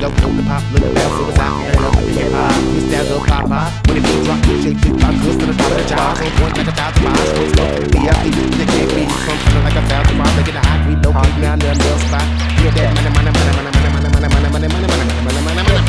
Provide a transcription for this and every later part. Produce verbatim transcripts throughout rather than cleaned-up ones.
up, on the pop, look at so it's out, turn up the hip hop. We stand up, pop, pop. When it beat drop, shake it, pop, good to the top of the job. On point like a thousand miles, straight smoke. D F D, the K B, some feeling like a thousand miles. Making the hot, we know, keep me on the little spot. Get that money, money, money, money, money, money, money, money, money, money, money, money, money, money, money,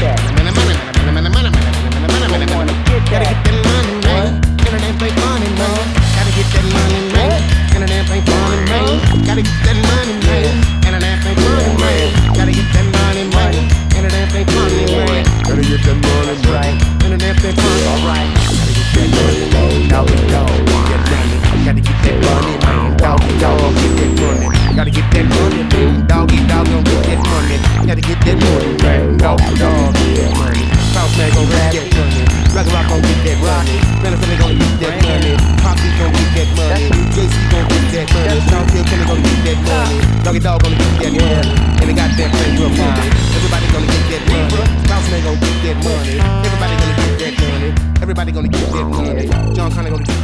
money, gotta get that money, man. Internet ain't money, man. Gotta get that money, man. Internet ain't money, man. Gotta get that money, man. Internet ain't money, man. Gotta get that money, man. Internet ain't money, man. Gotta get that money, right? Internet ain't money, alright. Gotta get that money, man. Doggy dog, get that money. Gotta get that money, man. Doggy dog, get that money. Gotta get that money, man. Doggy dog, gon' get that money. Gotta get that money, man. Doggy dog, get that money. South man gon' get that money. Rock Rock gon' get that money. Benefit gon' get that money. Poppy gon' get that money. J C gon' get that money. South Hill Kenny gon' get that money. Doggy dog gon' get that money. And they got that thing real funny. Everybody gonna get that money. South man gon' get that money. Everybody gonna get that money. Everybody gonna get that money. John Connor gonna get